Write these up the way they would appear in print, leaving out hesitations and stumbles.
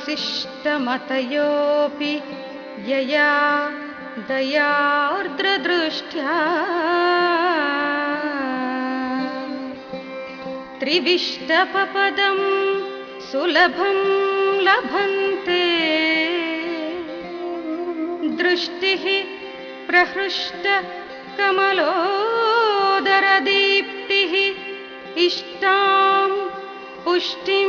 वसिष्ठमतयोऽपि यया दयार्द्रदृष्ट्या त्रिविष्टपपदं सुलभं लभन्ते दृष्टिः प्रहृष्ट कमलोदरदीप्तिः इष्टां पुष्टिं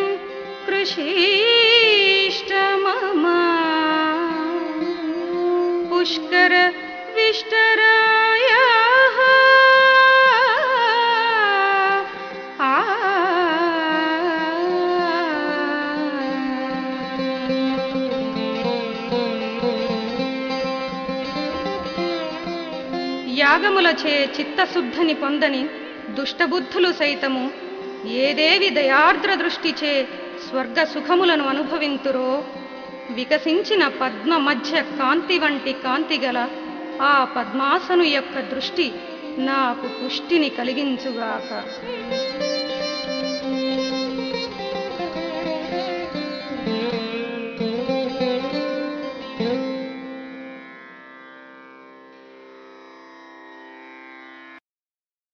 कृषीष्ट मम पुष्कर विष्टरायाः యాగములచే చిత్తశుద్ధిని పొందని దుష్టబుద్ధులు సైతము ఏ దేవి దయార్ద్ర దృష్టిచే స్వర్గ సుఖములను అనుభవింతురో వికసించిన పద్మ మధ్య కాంతి వంటి కాంతిగల ఆ పద్మాసను యొక్క దృష్టి నాకు పుష్టిని కలిగించుగాక.